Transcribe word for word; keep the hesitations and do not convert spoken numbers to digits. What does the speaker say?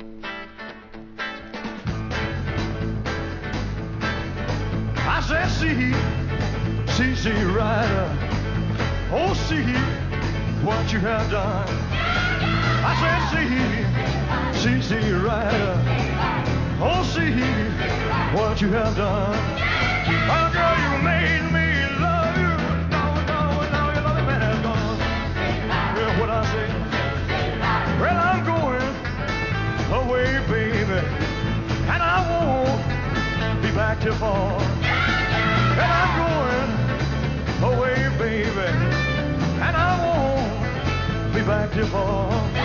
I said, see, see, see, Rider. Oh, see what you have done. I said, see, see, see, Rider. Oh, see what you have done. Oh, girl, you made me love you. No, no, no, your loving man has gone. Hear what I say? Well, I'm going away, baby, and I won't be back till fall. And I'm going away, baby, and I won't be back till fall.